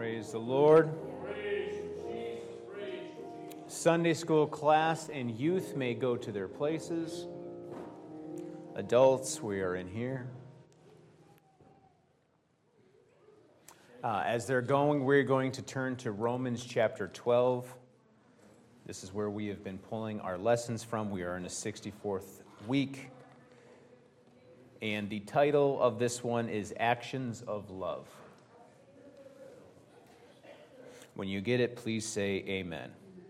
Praise the Lord. Sunday school class and youth may go to their places. Adults, we are in here. As they're going, we're going to turn to Romans chapter 12. This is where we have been pulling our lessons from. We are in the 64th week. And the title of this one is Actions of Love. When you get it, please say amen.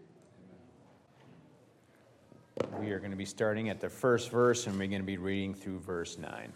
We are going to be starting at the first verse, and we're going to be reading through verse 9.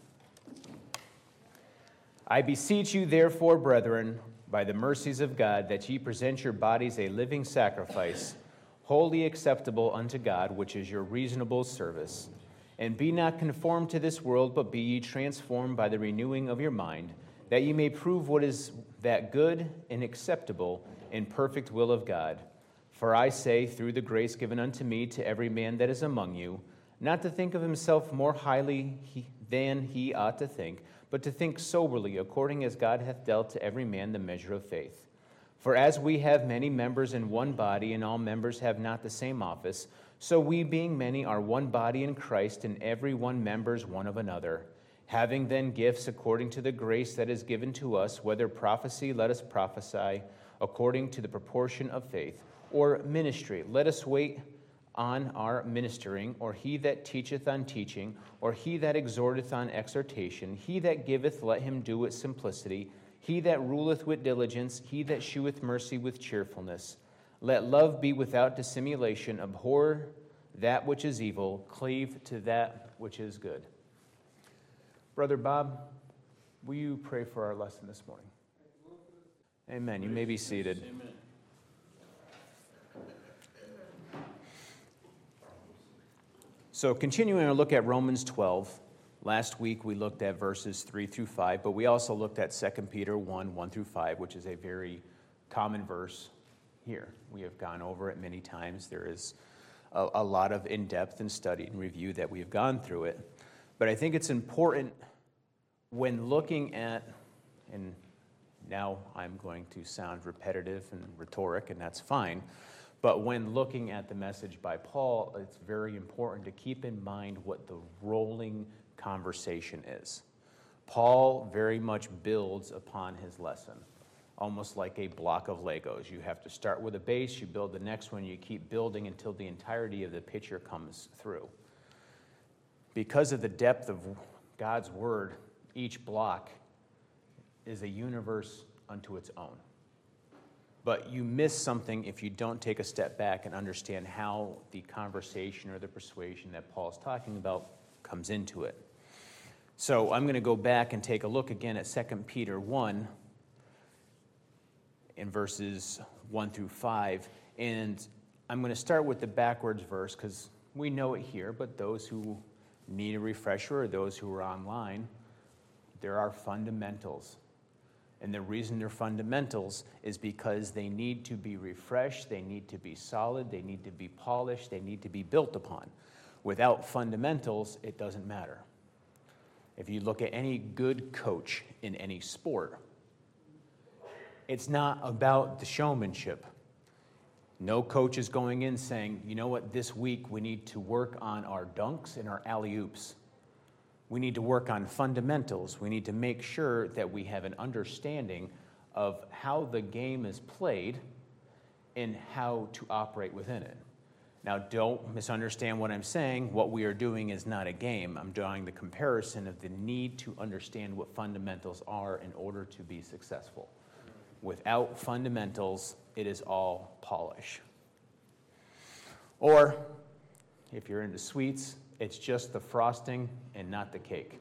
I beseech you, therefore, brethren, by the mercies of God, that ye present your bodies a living sacrifice, wholly acceptable unto God, which is your reasonable service. And be not conformed to this world, but be ye transformed by the renewing of your mind, that ye may prove what is that good and acceptable and perfect will of God. For I say, through the grace given unto me, to every man that is among you, not to think of himself more highly than he ought to think, but to think soberly, according as God hath dealt to every man the measure of faith. For as we have many members in one body, and all members have not the same office, so we, being many, are one body in Christ, and every one members one of another. Having then gifts according to the grace that is given to us, whether prophecy, let us prophesy according to the proportion of faith, or ministry, let us wait on our ministering, or he that teacheth on teaching, or he that exhorteth on exhortation, he that giveth, let him do with simplicity, he that ruleth with diligence, he that sheweth mercy with cheerfulness. Let love be without dissimulation, abhor that which is evil, cleave to that which is good. Brother Bob, will you pray for our lesson this morning? Amen. You may be seated. Amen. So continuing our look at Romans 12, last week we looked at verses 3 through 5, but we also looked at 2 Peter 1 through 5, which is a very common verse here. We have gone over it many times. There is a lot of in-depth and study and review that we've gone through it. But I think it's important when looking at, and now I'm going to sound repetitive and rhetoric, and that's fine, but when looking at the message by Paul, it's very important to keep in mind what the rolling conversation is. Paul very much builds upon his lesson, almost like a block of Legos. You have to start with a base, you build the next one, you keep building until the entirety of the picture comes through. Because of the depth of God's word, each block is a universe unto its own. But you miss something if you don't take a step back and understand how the conversation or the persuasion that Paul's talking about comes into it. So I'm going to go back and take a look again at 2 Peter 1 in verses 1 through 5. And I'm going to start with the backwards verse because we know it here, but those who need a refresher or those who are online, there are fundamentals. And the reason they're fundamentals is because they need to be refreshed, they need to be solid, they need to be polished, they need to be built upon. Without fundamentals, it doesn't matter. If you look at any good coach in any sport, it's not about the showmanship. No coach is going in saying, you know what, this week we need to work on our dunks and our alley-oops. We need to work on fundamentals. We need to make sure that we have an understanding of how the game is played and how to operate within it. Now, don't misunderstand what I'm saying. What we are doing is not a game. I'm drawing the comparison of the need to understand what fundamentals are in order to be successful. Without fundamentals, it is all polish. Or, if you're into sweets, it's just the frosting and not the cake.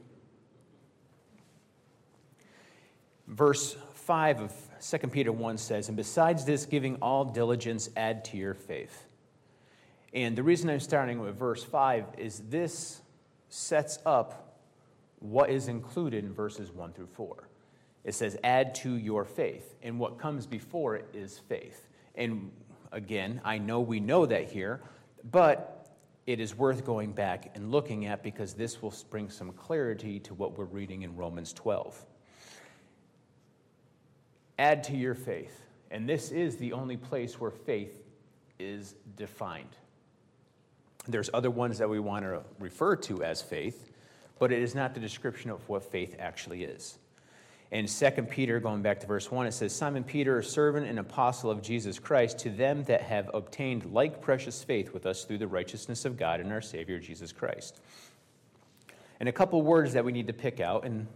Verse 5 of 2 Peter 1 says, and besides this, giving all diligence, add to your faith. And the reason I'm starting with verse 5 is this sets up what is included in verses 1 through 4. It says, add to your faith. And what comes before it is faith. And again, I know we know that here, but it is worth going back and looking at because this will bring some clarity to what we're reading in Romans 12. Add to your faith. And this is the only place where faith is defined. There's other ones that we want to refer to as faith, but it is not the description of what faith actually is. In 2 Peter, going back to verse 1, it says, Simon Peter, a servant and apostle of Jesus Christ, to them that have obtained like precious faith with us through the righteousness of God and our Savior, Jesus Christ. And a couple words that we need to pick out, and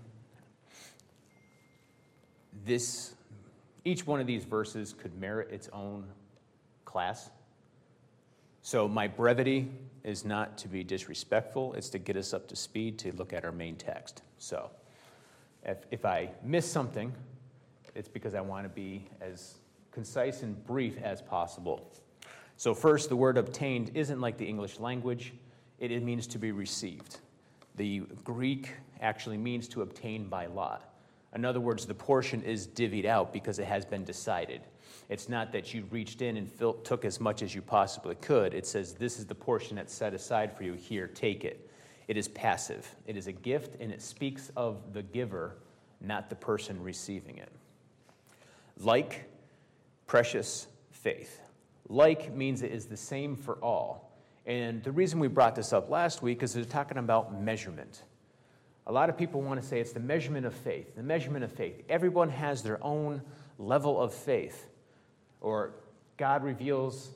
each one of these verses could merit its own class. So my brevity is not to be disrespectful. It's to get us up to speed to look at our main text. So if I miss something, it's because I want to be as concise and brief as possible. So first, the word obtained isn't like the English language. It means to be received. The Greek actually means to obtain by lot. In other words, the portion is divvied out because it has been decided. It's not that you reached in and took as much as you possibly could. It says, this is the portion that's set aside for you. Here, take it. It is passive. It is a gift, and it speaks of the giver, not the person receiving it. Like, precious faith. Like means it is the same for all. And the reason we brought this up last week is they're talking about measurement. A lot of people want to say it's the measurement of faith, the measurement of faith. Everyone has their own level of faith, or God reveals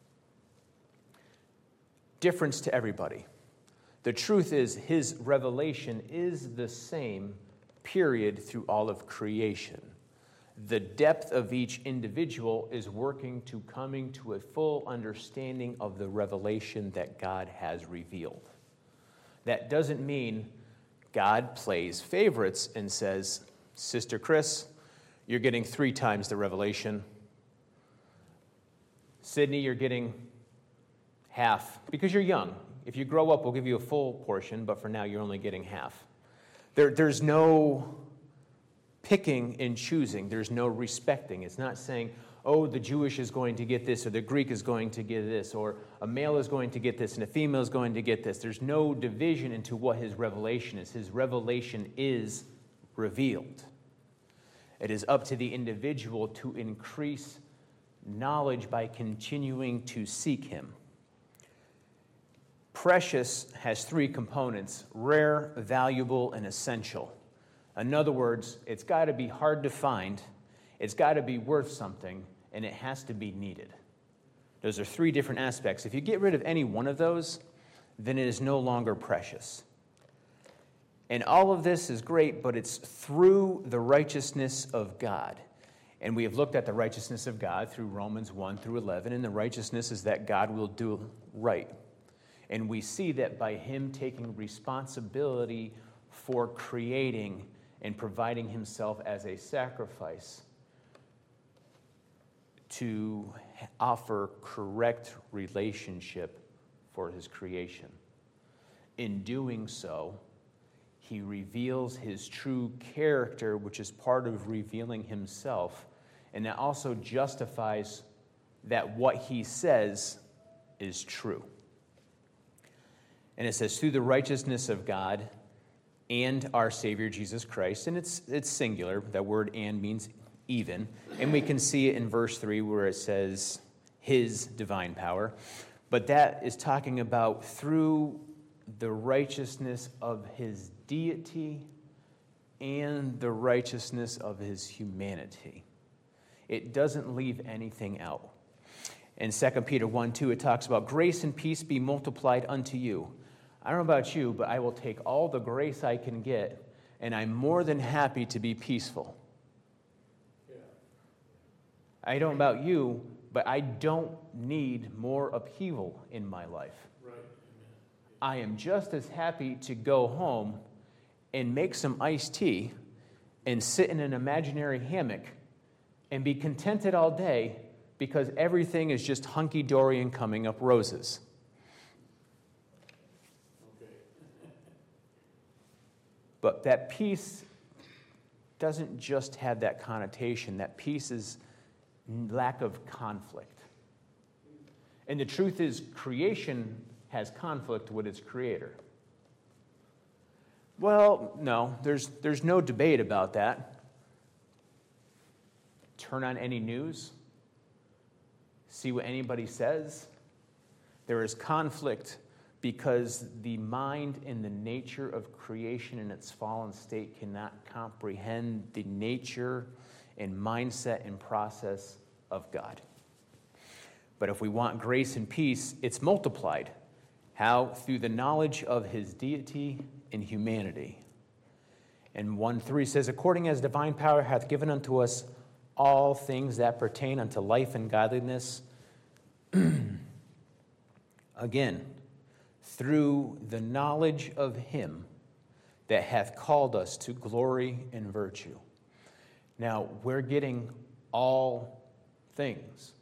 difference to everybody. The truth is, his revelation is the same, period, through all of creation. The depth of each individual is working to coming to a full understanding of the revelation that God has revealed. That doesn't mean God plays favorites and says, Sister Chris, you're getting 3 times the revelation. Sydney, you're getting half because you're young. If you grow up, we'll give you a full portion, but for now, you're only getting half. There's no picking and choosing. There's no respecting. It's not saying, oh, the Jewish is going to get this, or the Greek is going to get this, or a male is going to get this, and a female is going to get this. There's no division into what his revelation is. His revelation is revealed. It is up to the individual to increase knowledge by continuing to seek him. Precious has 3 components: rare, valuable, and essential. In other words, it's got to be hard to find, it's got to be worth something, and it has to be needed. Those are 3 different aspects. If you get rid of any one of those, then it is no longer precious. And all of this is great, but it's through the righteousness of God. And we have looked at the righteousness of God through Romans 1 through 11, and the righteousness is that God will do right. And we see that by him taking responsibility for creating and providing himself as a sacrifice to offer correct relationship for his creation. In doing so, he reveals his true character, which is part of revealing himself, and that also justifies that what he says is true. And it says, through the righteousness of God and our Savior Jesus Christ, and it's singular. That word "and" means even, and we can see it in verse 3 where it says his divine power, but that is talking about through the righteousness of his deity and the righteousness of his humanity. It doesn't leave anything out. In 2 Peter 1:2, it talks about grace and peace be multiplied unto you. I don't know about you, but I will take all the grace I can get, and I'm more than happy to be peaceful. Yeah. I don't know about you, but I don't need more upheaval in my life. Right. I am just as happy to go home and make some iced tea and sit in an imaginary hammock and be contented all day because everything is just hunky-dory and coming up roses. But that peace doesn't just have that connotation. That peace is lack of conflict. And the truth is, creation has conflict with its creator. Well, no, there's no debate about that. turn on any news, see what anybody says. There is conflict because the mind and the nature of creation in its fallen state cannot comprehend the nature and mindset and process of God. But if we want grace and peace, it's multiplied. How? Through the knowledge of his deity and humanity. And 1:3 says, according as divine power hath given unto us all things that pertain unto life and godliness. Again, through the knowledge of him that hath called us to glory and virtue. Now, we're getting all things.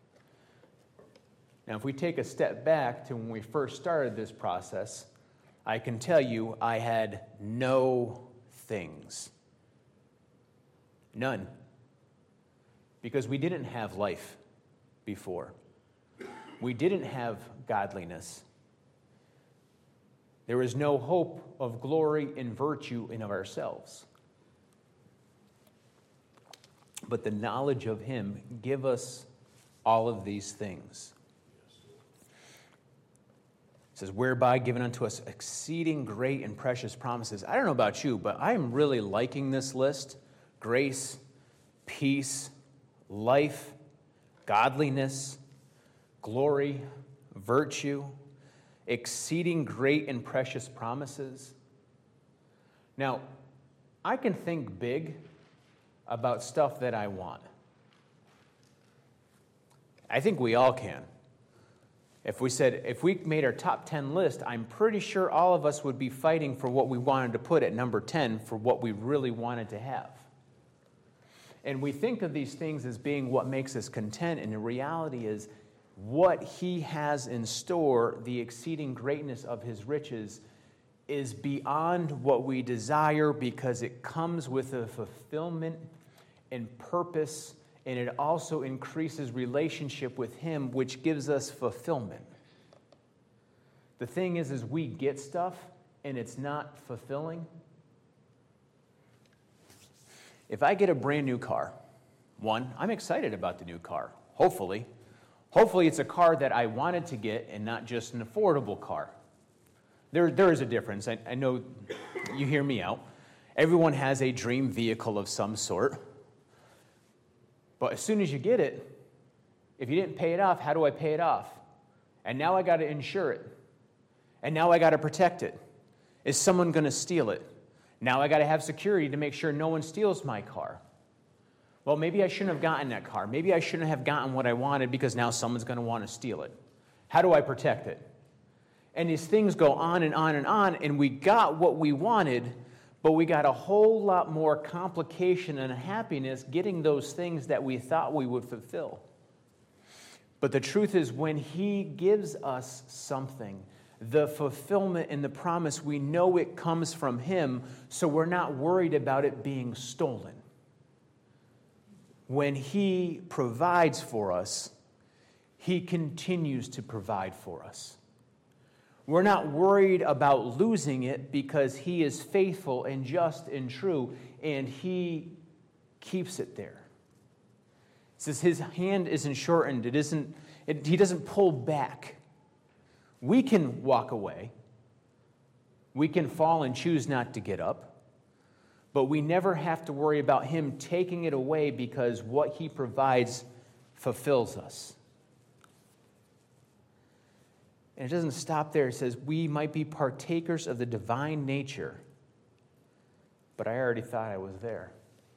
Now, if we take a step back to when we first started this process, I can tell you I had no things. None. Because we didn't have life before. We didn't have godliness. There was no hope of glory and virtue in of ourselves. But the knowledge of him give us all of these things. It says, whereby given unto us exceeding great and precious promises. I don't know about you, but I'm really liking this list. Grace, peace, life, godliness, glory, virtue, exceeding great and precious promises. Now, I can think big about stuff that I want. I think we all can. If we made our top 10 list, I'm pretty sure all of us would be fighting for what we wanted to put at number 10 for what we really wanted to have. And we think of these things as being what makes us content, and the reality is what he has in store, the exceeding greatness of his riches, is beyond what we desire because it comes with a fulfillment and purpose, and it also increases relationship with him, which gives us fulfillment. The thing is we get stuff and it's not fulfilling. If I get a brand new car, one, I'm excited about the new car, hopefully. Hopefully it's a car that I wanted to get and not just an affordable car. There is a difference. I know you hear me out. Everyone has a dream vehicle of some sort. But as soon as you get it, if you didn't pay it off, how do I pay it off? And now I got to insure it. And now I got to protect it. Is someone going to steal it? Now I got to have security to make sure no one steals my car. Well, maybe I shouldn't have gotten that car. Maybe I shouldn't have gotten what I wanted because now someone's going to want to steal it. How do I protect it? And these things go on and on and on, and we got what we wanted, but we got a whole lot more complication and happiness getting those things that we thought we would fulfill. But the truth is, when he gives us something, the fulfillment and the promise, we know it comes from him, so we're not worried about it being stolen. When he provides for us, he continues to provide for us. We're not worried about losing it because he is faithful and just and true, and he keeps it there. It says his hand isn't shortened. He doesn't pull back. We can walk away. We can fall and choose not to get up. But we never have to worry about him taking it away because what he provides fulfills us. And it doesn't stop there. It says we might be partakers of the divine nature. But I already thought I was there.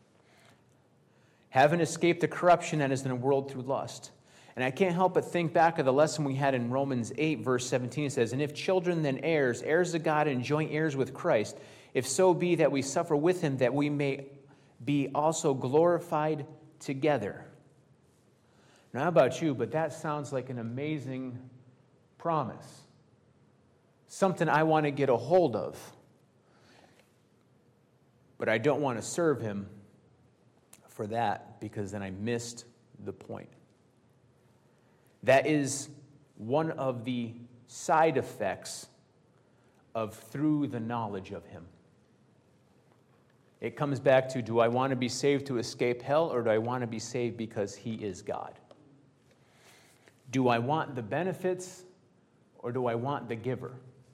Having escaped the corruption that is in the world through lust. And I can't help but think back of the lesson we had in Romans 8, verse 17. It says, and if children, then heirs, heirs of God and joint heirs with Christ, if so be that we suffer with him, that we may be also glorified together. Now, how about you? But that sounds like an amazing promise. Something I want to get a hold of. But I don't want to serve him for that because then I missed the point. That is one of the side effects of through the knowledge of him. It comes back to, do I want to be saved to escape hell, or do I want to be saved because he is God? Do I want the benefits, or do I want the giver?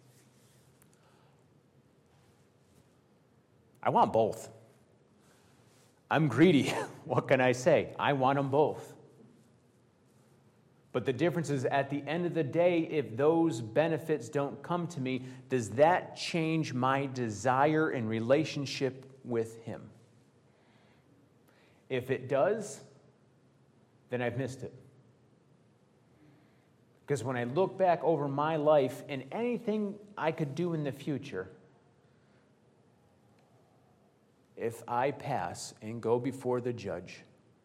I want both. I'm greedy. What can I say? I want them both. But the difference is, at the end of the day, if those benefits don't come to me, does that change my desire and relationship with him? If it does, then I've missed it. Because when I look back over my life and anything I could do in the future, if I pass and go before the judge,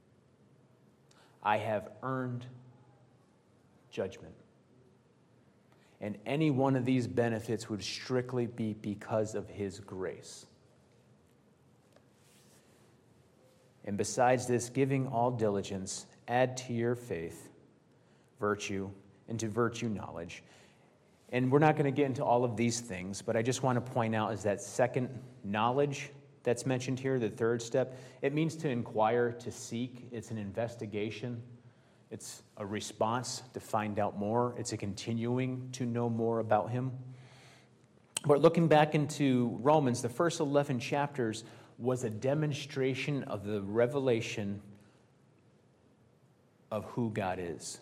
I have earned judgment. And any one of these benefits would strictly be because of his grace. And besides this, giving all diligence, add to your faith virtue, and to virtue knowledge. And we're not going to get into all of these things, but I just want to point out is that second knowledge that's mentioned here, the third step. It means to inquire, to seek. It's an investigation. It's a response to find out more. It's a continuing to know more about him. But looking back into Romans, the first 11 chapters was a demonstration of the revelation of who God is.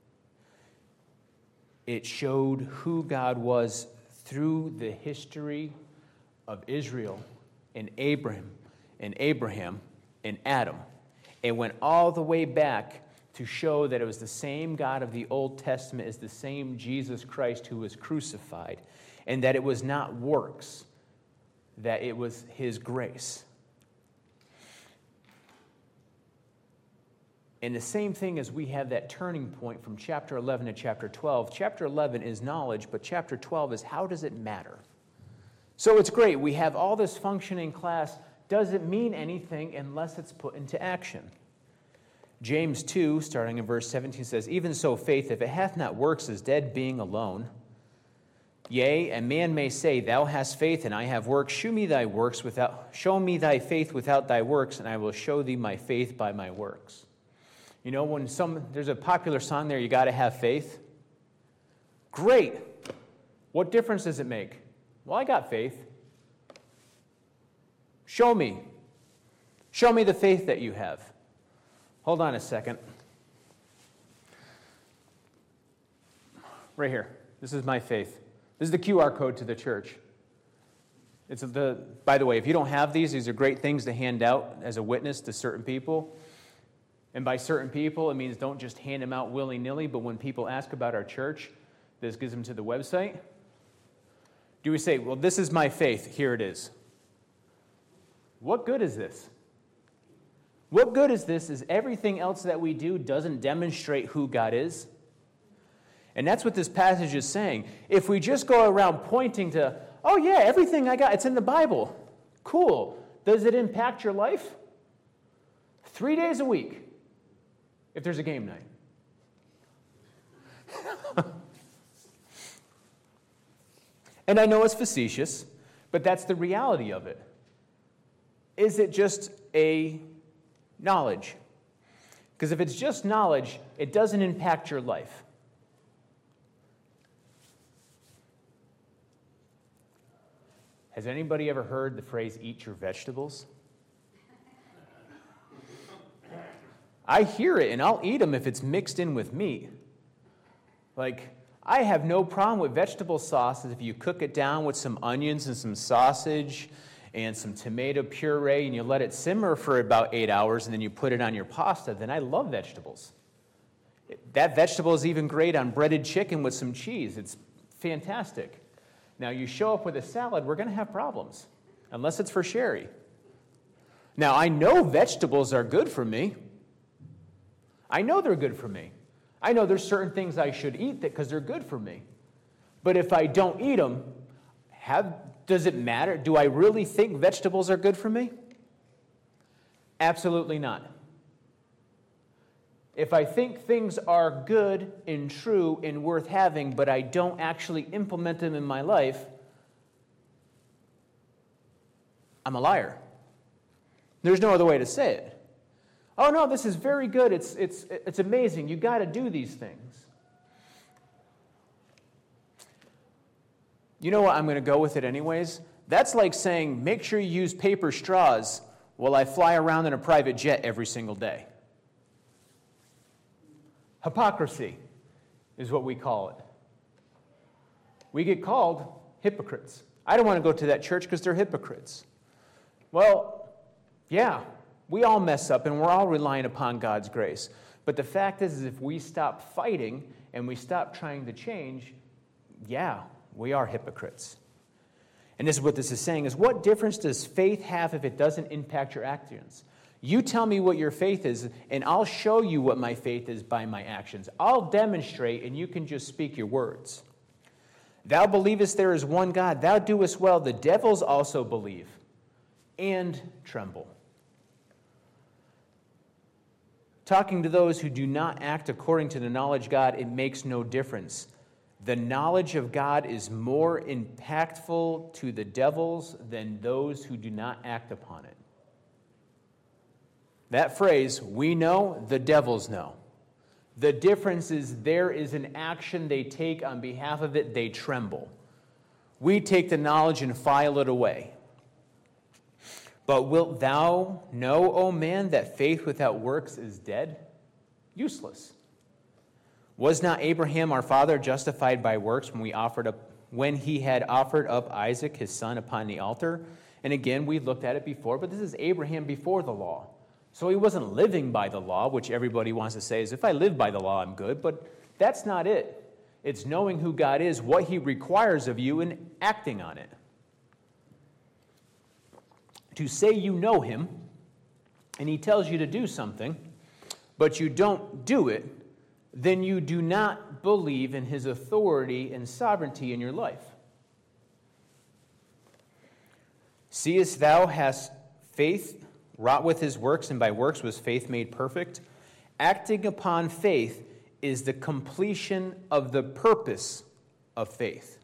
It showed who God was through the history of Israel and Abraham and Adam. It went all the way back to show that it was the same God of the Old Testament as the same Jesus Christ who was crucified, and that it was not works, that it was his grace. And the same thing as we have that turning point from chapter 11 to chapter 12. Chapter 11 is knowledge, but chapter 12 is how does it matter? So it's great. We have all this functioning class. Does it mean anything unless it's put into action? James 2, starting in verse 17, says, "Even so faith, if it hath not works, is dead being alone. Yea, a man may say, Thou hast faith, and I have works. Show me thy faith without thy works, and I will show thee my faith by my works." You know, when there's a popular song there, you got to have faith. Great. What difference does it make? Well, I got faith. Show me. Show me the faith that you have. Hold on a second. Right here. This is my faith. This is the QR code to the church. By the way, if you don't have these are great things to hand out as a witness to certain people. And by certain people, it means don't just hand them out willy-nilly, but when people ask about our church, this gives them to the website. Do we say, well, this is my faith, here it is? What good is this? What good is this is everything else that we do doesn't demonstrate who God is? And that's what this passage is saying. If we just go around pointing to, oh yeah, everything I got, it's in the Bible. Cool. Does it impact your life? 3 days a week, if there's a game night. And I know it's facetious, but that's the reality of it. Is it just a knowledge? Because if it's just knowledge, it doesn't impact your life. Has anybody ever heard the phrase, eat your vegetables? I hear it, and I'll eat them if it's mixed in with meat. Like, I have no problem with vegetable sauces if you cook it down with some onions and some sausage and some tomato puree and you let it simmer for about 8 hours and then you put it on your pasta. Then I love vegetables. That vegetable is even great on breaded chicken with some cheese. It's fantastic. Now, you show up with a salad, we're going to have problems, unless it's for Sherry. Now, I know vegetables are good for me. I know they're good for me. I know there's certain things I should eat because they're good for me. But if I don't eat them, does it matter? Do I really think vegetables are good for me? Absolutely not. If I think things are good and true and worth having, but I don't actually implement them in my life, I'm a liar. There's no other way to say it. Oh, no, this is very good. It's amazing. You got to do these things. You know what? I'm going to go with it anyways. That's like saying, make sure you use paper straws while I fly around in a private jet every single day. Hypocrisy is what we call it. We get called hypocrites. I don't want to go to that church because they're hypocrites. Well, yeah, we all mess up and we're all relying upon God's grace. But the fact is if we stop fighting and we stop trying to change, yeah, we are hypocrites. And this is what this is saying, is what difference does faith have if it doesn't impact your actions? You tell me what your faith is, and I'll show you what my faith is by my actions. I'll demonstrate, and you can just speak your words. Thou believest there is one God. Thou doest well. The devils also believe and tremble. Talking to those who do not act according to the knowledge of God, it makes no difference. The knowledge of God is more impactful to the devils than those who do not act upon it. That phrase, we know, the devils know. The difference is there is an action they take on behalf of it, they tremble. We take the knowledge and file it away. But wilt thou know, O man, that faith without works is dead? Useless. Was not Abraham our father justified by works when he had offered up Isaac his son upon the altar? And again, we looked at it before, but this is Abraham before the law. So he wasn't living by the law, which everybody wants to say is, if I live by the law, I'm good. But that's not it. It's knowing who God is, what he requires of you, and acting on it. To say you know him, and he tells you to do something, but you don't do it, then you do not believe in his authority and sovereignty in your life. Seest thou hast faith wrought with his works, and by works was faith made perfect? Acting upon faith is the completion of the purpose of faith.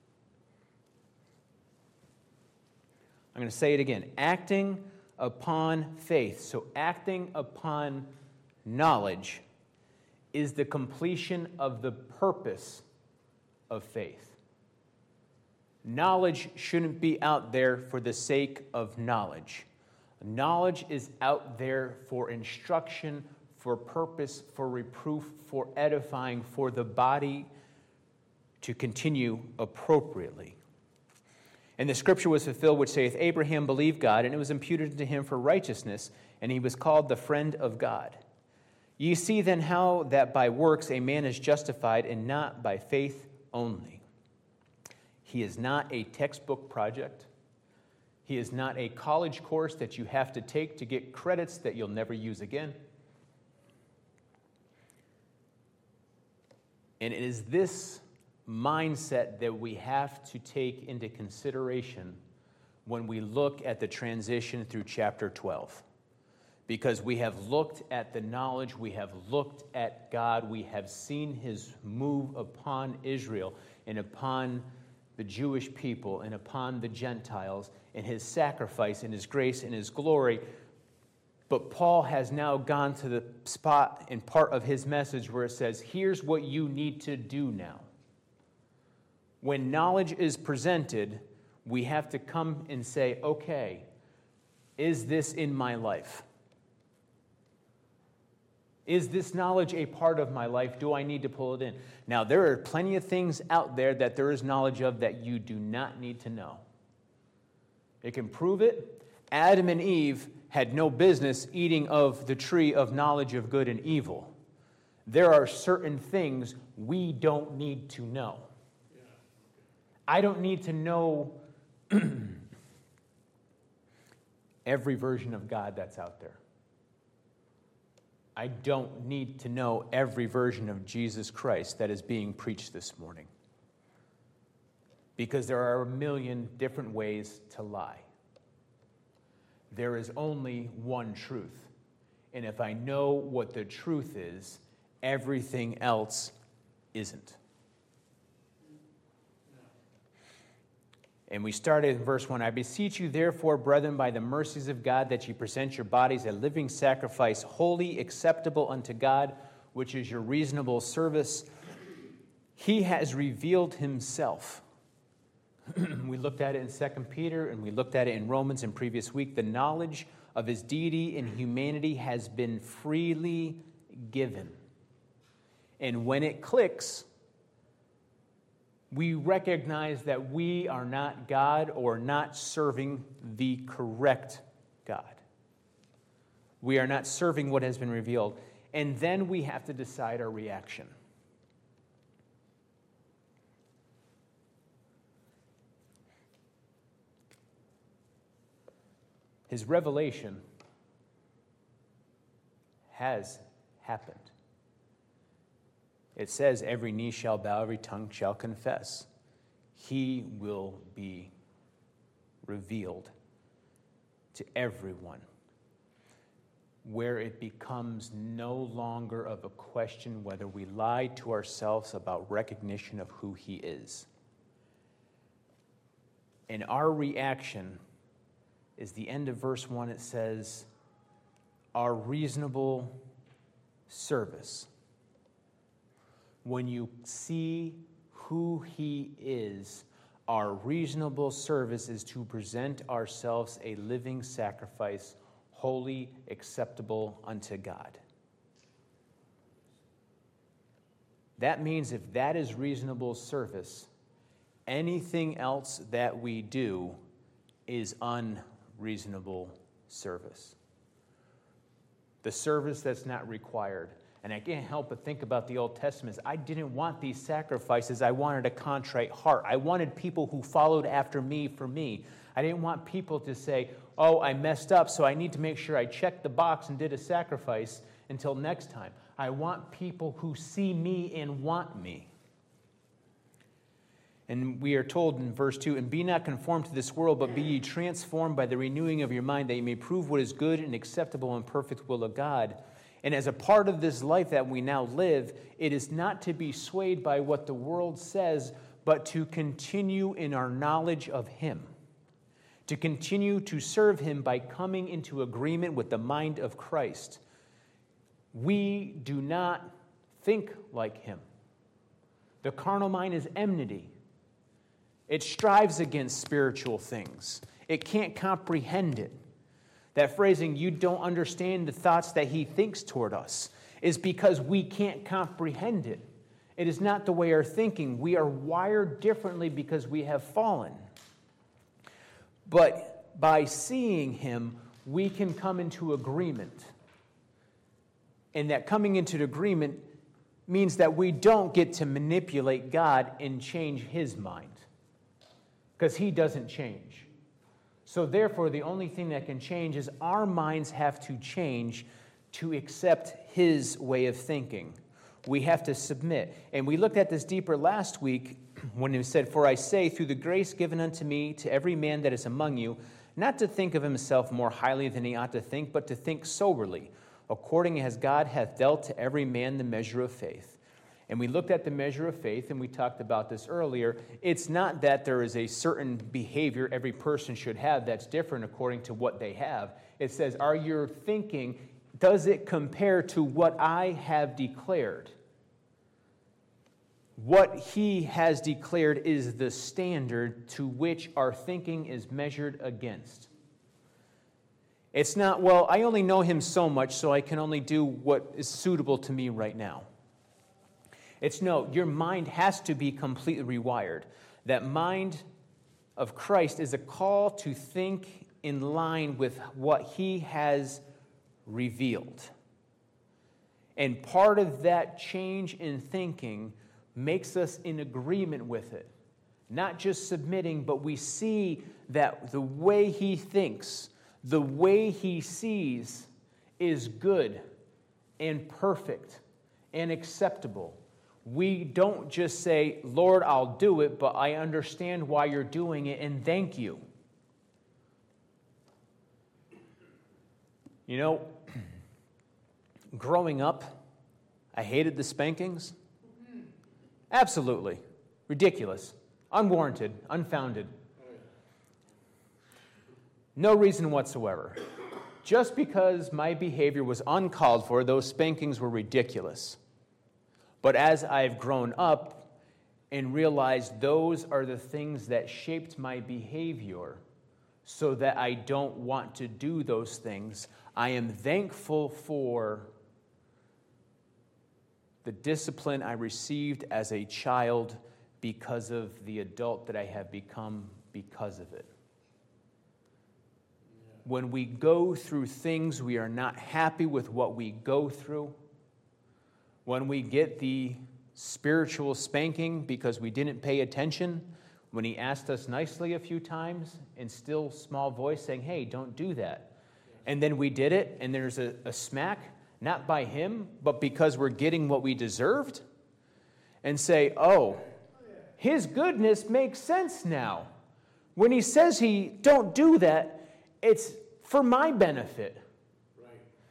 I'm going to say it again. Acting upon faith. So acting upon knowledge is the completion of the purpose of faith. Knowledge shouldn't be out there for the sake of knowledge. Knowledge is out there for instruction, for purpose, for reproof, for edifying, for the body to continue appropriately. And the scripture was fulfilled, which saith, Abraham believed God, and it was imputed to him for righteousness, and he was called the friend of God. Ye see then how that by works a man is justified, and not by faith only. He is not a textbook project. He is not a college course that you have to take to get credits that you'll never use again. And it is this mindset that we have to take into consideration when we look at the transition through chapter 12. Because we have looked at the knowledge, we have looked at God, we have seen his move upon Israel and upon the Jewish people and upon the Gentiles, and his sacrifice and his grace and his glory. But Paul has now gone to the spot in part of his message where it says, here's what you need to do now. When knowledge is presented, we have to come and say, okay, is this in my life? Is this knowledge a part of my life? Do I need to pull it in? Now, there are plenty of things out there that there is knowledge of that you do not need to know. It can prove it. Adam and Eve had no business eating of the tree of knowledge of good and evil. There are certain things we don't need to know. I don't need to know every version of God that's out there. I don't need to know every version of Jesus Christ that is being preached this morning. Because there are a million different ways to lie. There is only one truth. And if I know what the truth is, everything else isn't. And we started in verse 1. I beseech you, therefore, brethren, by the mercies of God, that ye present your bodies a living sacrifice, holy, acceptable unto God, which is your reasonable service. He has revealed himself. We looked at it in 2 Peter, and we looked at it in Romans in previous week. The knowledge of his deity and humanity has been freely given. And when it clicks, we recognize that we are not God or not serving the correct God. We are not serving what has been revealed. And then we have to decide our reaction. His revelation has happened. It says, every knee shall bow, every tongue shall confess. He will be revealed to everyone, where it becomes no longer of a question whether we lie to ourselves about recognition of who he is. And our reaction is the end of verse 1. It says, our reasonable service. When you see who he is, our reasonable service is to present ourselves a living sacrifice, holy, acceptable unto God. That means if that is reasonable service, anything else that we do is unreasonable service. The service that's not required. And I can't help but think about the Old Testament. I didn't want these sacrifices. I wanted a contrite heart. I wanted people who followed after me for me. I didn't want people to say, oh, I messed up, so I need to make sure I checked the box and did a sacrifice until next time. I want people who see me and want me. And we are told in verse 2, and be not conformed to this world, but be ye transformed by the renewing of your mind, that ye may prove what is good and acceptable and perfect will of God. And as a part of this life that we now live, it is not to be swayed by what the world says, but to continue in our knowledge of him. To continue to serve him by coming into agreement with the mind of Christ. We do not think like him. The carnal mind is enmity. It strives against spiritual things. It can't comprehend it. That phrasing, you don't understand the thoughts that he thinks toward us, is because we can't comprehend it. It is not the way our thinking. We are wired differently because we have fallen. But by seeing him, we can come into agreement. And that coming into agreement means that we don't get to manipulate God and change his mind, because he doesn't change. So therefore, the only thing that can change is our minds have to change to accept his way of thinking. We have to submit. And we looked at this deeper last week when it said, for I say, through the grace given unto me, to every man that is among you, not to think of himself more highly than he ought to think, but to think soberly, according as God hath dealt to every man the measure of faith. And we looked at the measure of faith, and we talked about this earlier. It's not that there is a certain behavior every person should have that's different according to what they have. It says, are your thinking, does it compare to what I have declared? What he has declared is the standard to which our thinking is measured against. It's not, well, I only know him so much, so I can only do what is suitable to me right now. It's no, your mind has to be completely rewired. That mind of Christ is a call to think in line with what he has revealed. And part of that change in thinking makes us in agreement with it. Not just submitting, but we see that the way he thinks, the way he sees is good and perfect and acceptable. We don't just say, Lord, I'll do it, but I understand why you're doing it, and thank you. You know, growing up, I hated the spankings. Absolutely. Ridiculous. Unwarranted. Unfounded. No reason whatsoever. Just because my behavior was uncalled for, those spankings were ridiculous. But as I've grown up and realized those are the things that shaped my behavior so that I don't want to do those things, I am thankful for the discipline I received as a child because of the adult that I have become because of it. When we go through things, we are not happy with what we go through. When we get the spiritual spanking because we didn't pay attention, when he asked us nicely a few times in still small voice saying, hey, don't do that. And then we did it, and there's a smack, not by him, but because we're getting what we deserved, and say, oh, his goodness makes sense now. When he says he don't do that, it's for my benefit. Right.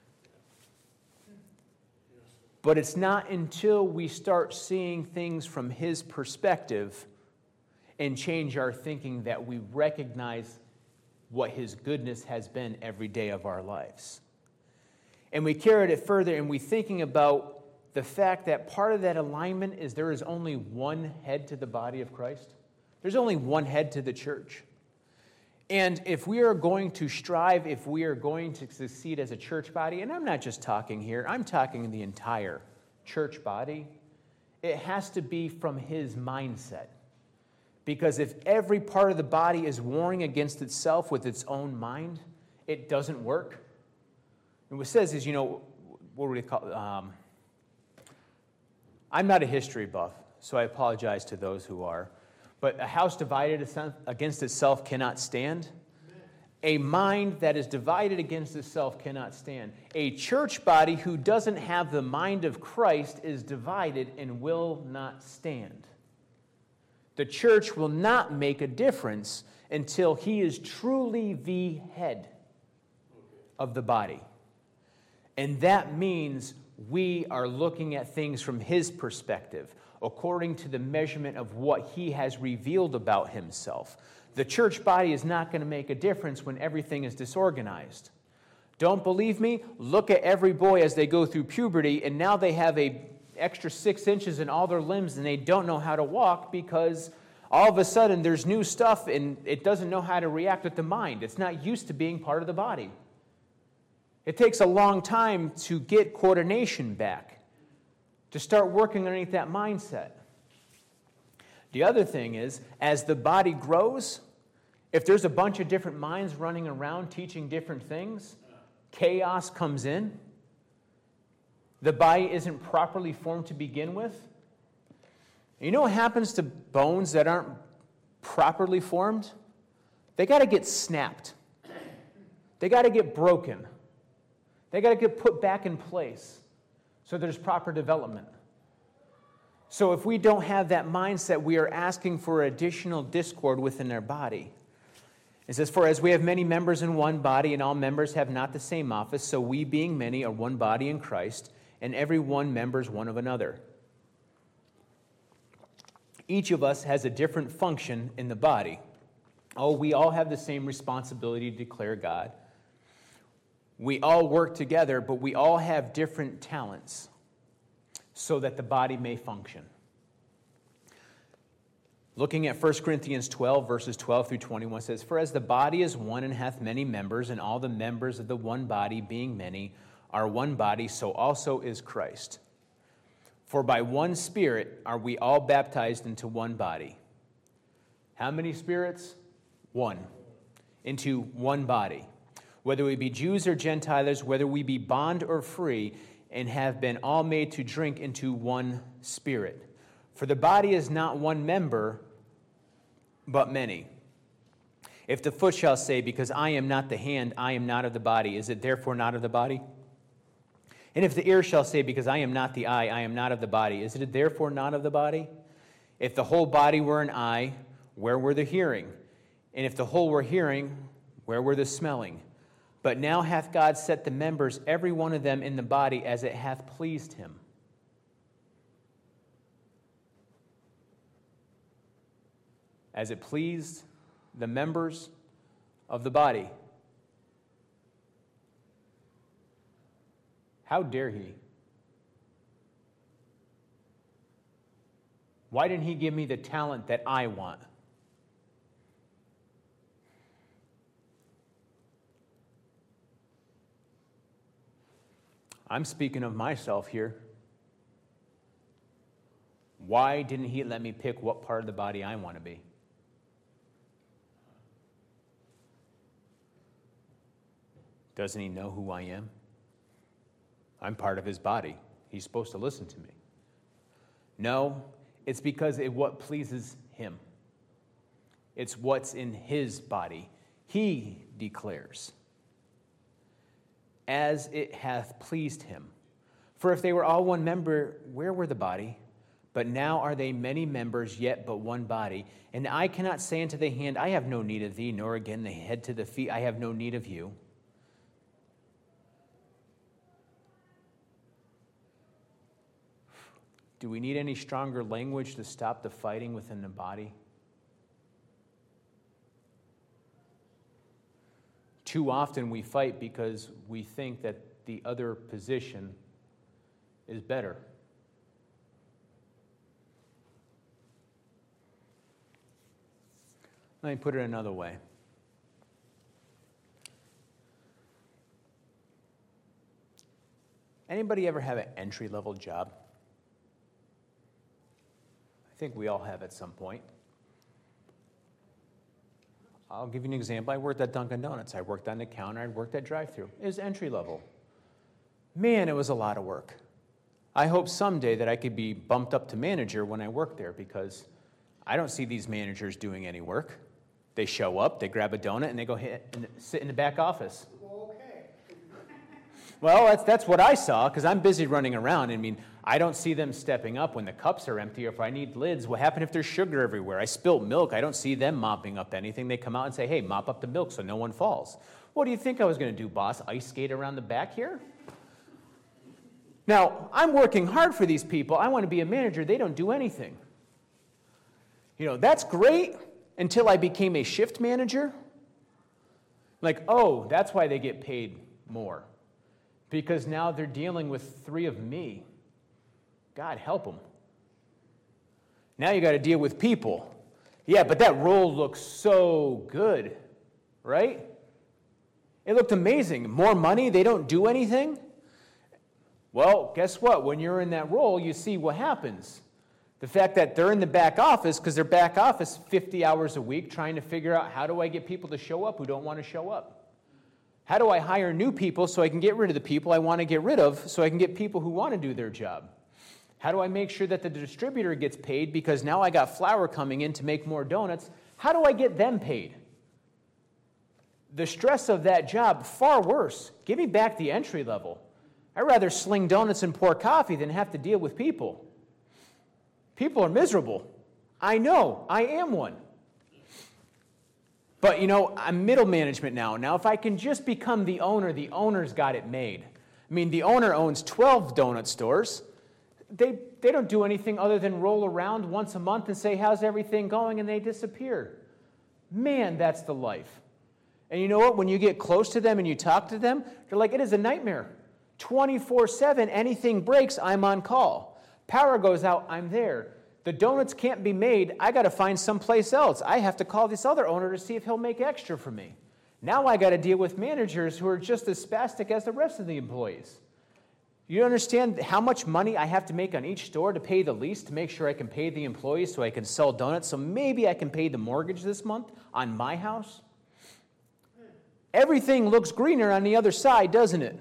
But it's not until we start seeing things from his perspective and change our thinking that we recognize what his goodness has been every day of our lives. And we carried it further, and we're thinking about the fact that part of that alignment is there is only one head to the body of Christ. There's only one head to the church. And if we are going to strive, if we are going to succeed as a church body, and I'm not just talking here, I'm talking the entire church body, it has to be from his mindset. Because if every part of the body is warring against itself with its own mind, it doesn't work. And what it says is, what do we call it? I'm not a history buff, so I apologize to those who are. But a house divided against itself cannot stand. A mind that is divided against itself cannot stand. A church body who doesn't have the mind of Christ is divided and will not stand. The church will not make a difference until he is truly the head of the body. And that means we are looking at things from his perspective, according to the measurement of what he has revealed about himself. The church body is not going to make a difference when everything is disorganized. Don't believe me? Look at every boy as they go through puberty, and now they have an extra 6 inches in all their limbs, and they don't know how to walk because all of a sudden there's new stuff, and it doesn't know how to react with the mind. It's not used to being part of the body. It takes a long time to get coordination back, to start working underneath that mindset. The other thing is, as the body grows, if there's a bunch of different minds running around teaching different things, chaos comes in. The body isn't properly formed to begin with. You know what happens to bones that aren't properly formed? They got to get snapped. They got to get broken. They got to get put back in place so there's proper development. So if we don't have that mindset, we are asking for additional discord within our body. It says, for as we have many members in one body, and all members have not the same office, so we being many are one body in Christ, and every one members one of another. Each of us has a different function in the body. Oh, we all have the same responsibility to declare God. We all work together, but we all have different talents so that the body may function. Looking at 1 Corinthians 12, verses 12 through 21 says, for as the body is one and hath many members, and all the members of the one body, being many, are one body, so also is Christ. For by one Spirit are we all baptized into one body. How many spirits? One. Into one body. Whether we be Jews or Gentiles, whether we be bond or free, and have been all made to drink into one Spirit. For the body is not one member, but many. If the foot shall say, because I am not the hand, I am not of the body, is it therefore not of the body? And if the ear shall say, because I am not the eye, I am not of the body, is it therefore not of the body? If the whole body were an eye, where were the hearing? And if the whole were hearing, where were the smelling? But now hath God set the members, every one of them, in the body as it hath pleased him. As it pleased the members of the body. How dare he? Why didn't he give me the talent that I want? I'm speaking of myself here. Why didn't he let me pick what part of the body I want to be? Doesn't he know who I am? I'm part of his body. He's supposed to listen to me. No, it's because it's what pleases him. It's what's in his body. He declares, as it hath pleased him. For if they were all one member, where were the body? But now are they many members, yet but one body. And I cannot say unto the hand, I have no need of thee, nor again the head to the feet, I have no need of you. Do we need any stronger language to stop the fighting within the body? Too often we fight because we think that the other position is better. Let me put it another way. Anybody ever have an entry-level job? I think we all have at some point. I'll give you an example. I worked at Dunkin' Donuts. I worked on the counter. I worked at drive-thru. It was entry level. Man, it was a lot of work. I hope someday that I could be bumped up to manager when I work there, because I don't see these managers doing any work. They show up, they grab a donut, and they go sit in the back office. Well, that's what I saw, because I'm busy running around. I mean, I don't see them stepping up when the cups are empty, or if I need lids. What happened if there's sugar everywhere? I spilt milk. I don't see them mopping up anything. They come out and say, hey, mop up the milk so no one falls. What do you think I was going to do, boss? Ice skate around the back here? Now, I'm working hard for these people. I want to be a manager. They don't do anything. You know, that's great until I became a shift manager. Like, oh, that's why they get paid more. Because now they're dealing with 3 of me. God help them. Now you got to deal with people. Yeah, but that role looks so good, right? It looked amazing. More money, they don't do anything. Well, guess what? When you're in that role, you see what happens. The fact that they're in the back office, because they're back office 50 hours a week trying to figure out, how do I get people to show up who don't want to show up? How do I hire new people so I can get rid of the people I want to get rid of, so I can get people who want to do their job? How do I make sure that the distributor gets paid, because now I got flour coming in to make more donuts? How do I get them paid? The stress of that job, far worse. Give me back the entry level. I'd rather sling donuts and pour coffee than have to deal with people. People are miserable. I know. I am one. But, you know, I'm middle management now. Now, if I can just become the owner's got it made. I mean, the owner owns 12 donut stores. They don't do anything other than roll around once a month and say, how's everything going? And they disappear. Man, that's the life. And you know what? When you get close to them and you talk to them, they're like, it is a nightmare. 24/7, anything breaks, I'm on call. Power goes out, I'm there. The donuts can't be made, I got to find someplace else. I have to call this other owner to see if he'll make extra for me. Now I got to deal with managers who are just as spastic as the rest of the employees. You understand how much money I have to make on each store to pay the lease, to make sure I can pay the employees so I can sell donuts, so maybe I can pay the mortgage this month on my house? Everything looks greener on the other side, doesn't it?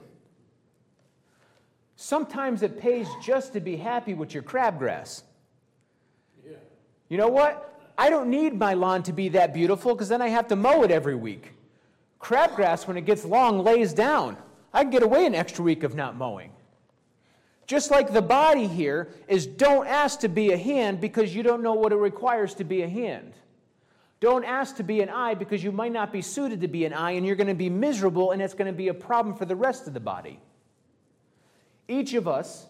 Sometimes it pays just to be happy with your crabgrass. Yeah. You know what? I don't need my lawn to be that beautiful, because then I have to mow it every week. Crabgrass, when it gets long, lays down. I can get away an extra week of not mowing. Just like the body here is, don't ask to be a hand because you don't know what it requires to be a hand. Don't ask to be an eye because you might not be suited to be an eye, and you're going to be miserable, and it's going to be a problem for the rest of the body. Each of us,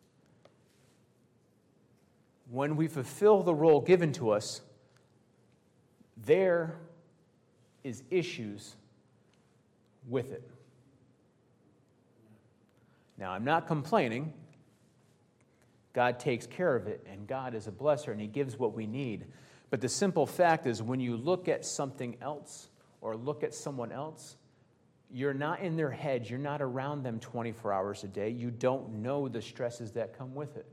when we fulfill the role given to us, there is issues with it. Now, I'm not complaining. God takes care of it, and God is a blesser, and he gives what we need. But the simple fact is, when you look at something else or look at someone else, you're not in their head. You're not around them 24 hours a day. You don't know the stresses that come with it.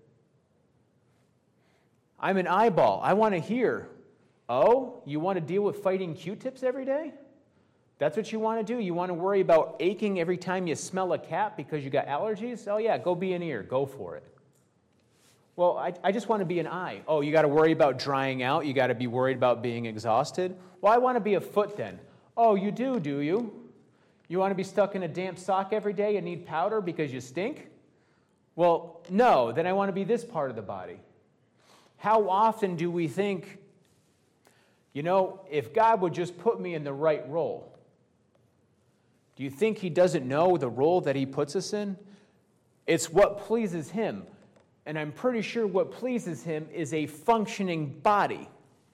I'm an eyeball. I want to hear, oh, you want to deal with fighting Q-tips every day? That's what you want to do? You want to worry about aching every time you smell a cat because you got allergies? Oh, yeah, go be an ear. Go for it. Well, I just want to be an eye. Oh, you got to worry about drying out? You got to be worried about being exhausted? Well, I want to be a foot then. Oh, you do you? You want to be stuck in a damp sock every day and need powder because you stink? Well, no, then I want to be this part of the body. How often do we think, if God would just put me in the right role? Do you think he doesn't know the role that he puts us in? It's what pleases him. And I'm pretty sure what pleases him is a functioning body.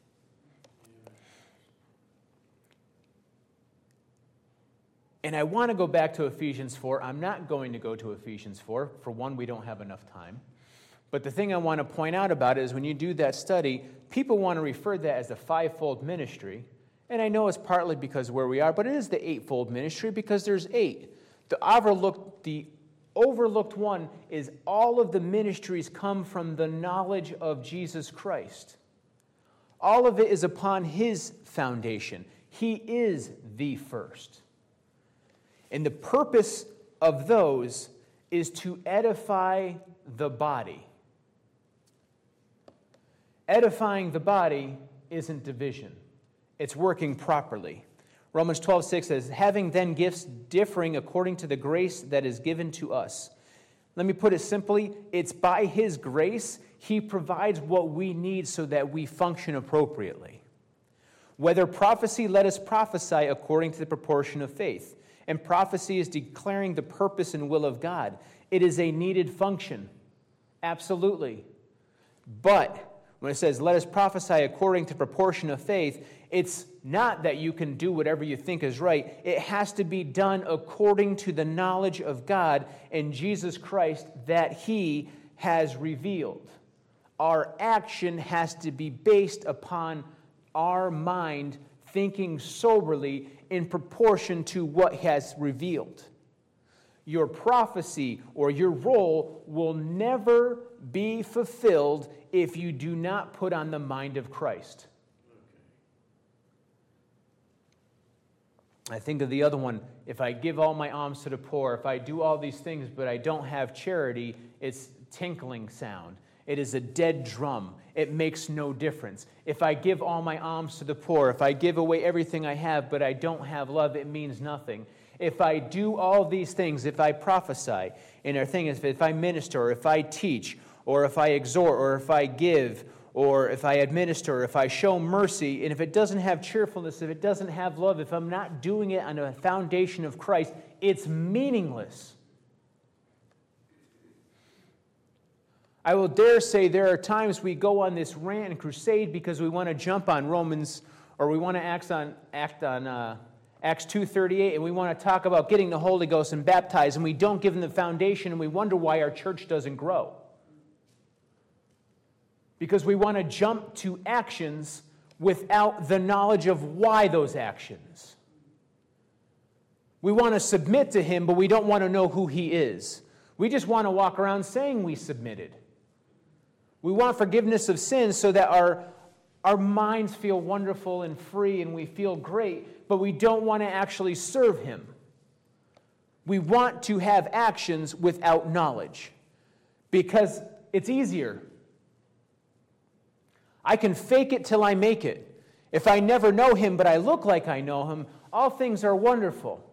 And I want to go back to Ephesians 4. I'm not going to go to Ephesians 4. For one, we don't have enough time. But the thing I want to point out about it is when you do that study, people want to refer to that as the fivefold ministry. And I know it's partly because of where we are, but it is the eightfold ministry because there's 8. The overlooked one is all of the ministries come from the knowledge of Jesus Christ. All of it is upon his foundation. He is the first. And the purpose of those is to edify the body. Edifying the body isn't division. It's working properly. Romans 12:6 says, having then gifts differing according to the grace that is given to us. Let me put it simply, it's by his grace he provides what we need so that we function appropriately. Whether prophecy, let us prophesy according to the proportion of faith. And prophecy is declaring the purpose and will of God. It is a needed function. Absolutely. But when it says, let us prophesy according to proportion of faith, it's not that you can do whatever you think is right. It has to be done according to the knowledge of God and Jesus Christ that he has revealed. Our action has to be based upon our mind thinking soberly in proportion to what he has revealed. Your prophecy or your role will never be fulfilled if you do not put on the mind of Christ. I think of the other one. If I give all my alms to the poor, if I do all these things but I don't have charity, it's tinkling sound. It is a dead drum. It makes no difference. If I give all my alms to the poor, if I give away everything I have but I don't have love, it means nothing. If I do all these things, if I prophesy, and our thing is if I minister, or if I teach, or if I exhort, or if I give, or if I administer, or if I show mercy, and if it doesn't have cheerfulness, if it doesn't have love, if I'm not doing it on a foundation of Christ, it's meaningless. I will dare say there are times we go on this rant and crusade because we want to jump on Romans, or we want to act on Acts 2:38, and we want to talk about getting the Holy Ghost and baptized, and we don't give them the foundation, and we wonder why our church doesn't grow. Because we want to jump to actions without the knowledge of why those actions. We want to submit to him, but we don't want to know who he is. We just want to walk around saying we submitted. We want forgiveness of sins so that our minds feel wonderful and free and we feel great, but we don't want to actually serve him. We want to have actions without knowledge because it's easier. I can fake it till I make it. If I never know him, but I look like I know him, all things are wonderful.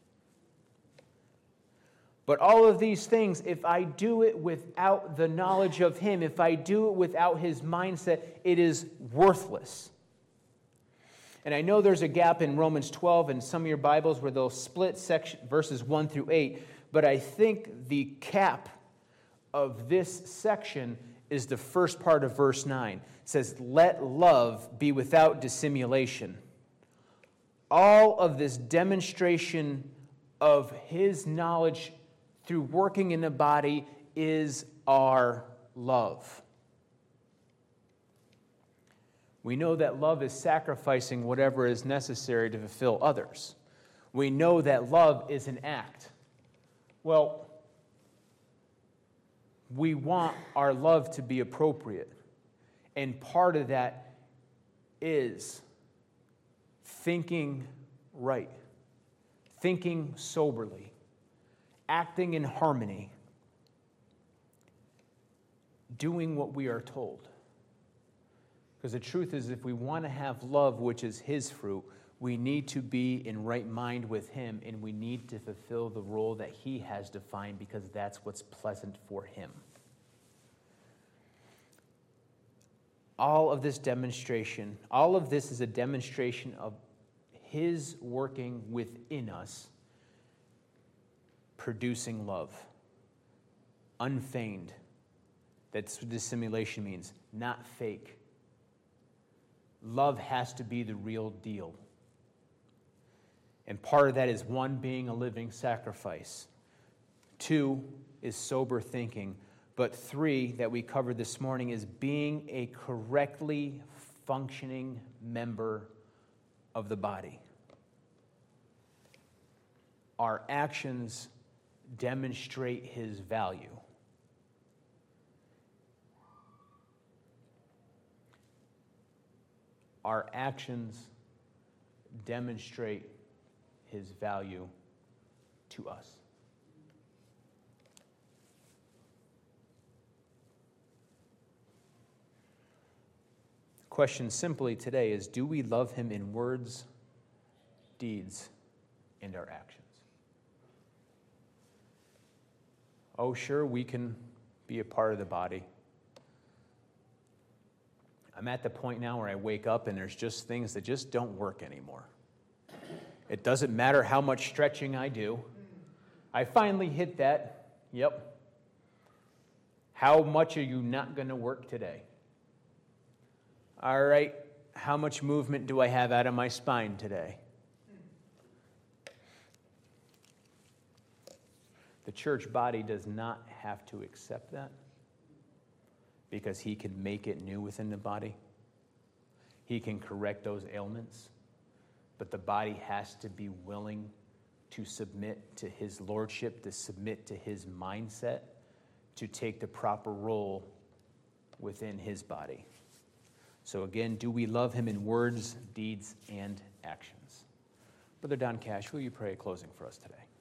But all of these things, if I do it without the knowledge of him, if I do it without his mindset, it is worthless. And I know there's a gap in Romans 12 and some of your Bibles where they'll split verses 1 through 8, but I think the cap of this section is the first part of verse 9. It says, let love be without dissimulation. All of this demonstration of his knowledge through working in the body is our love. We know that love is sacrificing whatever is necessary to fulfill others. We know that love is an act. Well, we want our love to be appropriate. And part of that is thinking right, thinking soberly, acting in harmony, doing what we are told. Because the truth is, if we want to have love, which is his fruit, we need to be in right mind with him, and we need to fulfill the role that he has defined, because that's what's pleasant for him. All of this is a demonstration of his working within us, producing love. Unfeigned. That's what dissimulation means. Not fake. Love has to be the real deal. And part of that is, 1, being a living sacrifice. 2 is sober thinking. But 3, that we covered this morning, is being a correctly functioning member of the body. Our actions demonstrate his value. Our actions demonstrate his value to us. Question simply today is, do we love him in words, deeds, and our actions? Oh, sure, we can be a part of the body. I'm at the point now where I wake up and there's just things that just don't work anymore. It doesn't matter how much stretching I do. I finally hit that. Yep. How much are you not going to work today? All right. How much movement do I have out of my spine today? The church body does not have to accept that, because he can make it new within the body. He can correct those ailments. But the body has to be willing to submit to his lordship, to submit to his mindset, to take the proper role within his body. So again, do we love him in words, deeds, and actions? Brother Don Cash, will you pray a closing for us today?